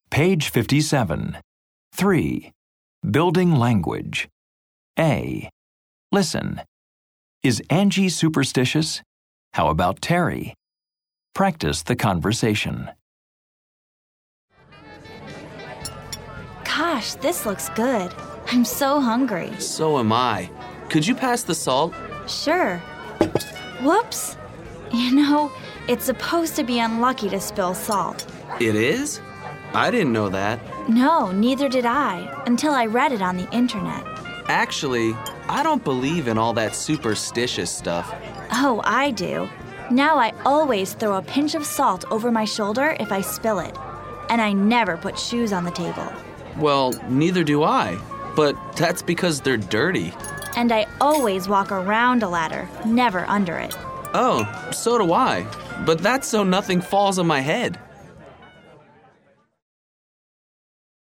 Page 57. 3. Building language. A. Listen. Is Angie superstitious? How about Terry? Practice the conversation. Gosh, this looks good. I'm so hungry. So am I. Could you pass the salt? Sure. Whoops. You know, it's supposed to be unlucky to spill salt. It is? I didn't know that. No, neither did I, until I read it on the internet. Actually, I don't believe in all that superstitious stuff. Oh, I do. Now I always throw a pinch of salt over my shoulder if I spill it. And I never put shoes on the table. Well, neither do I. But that's because they're dirty. And I always walk around a ladder, never under it. Oh, so do I. But that's so nothing falls on my head.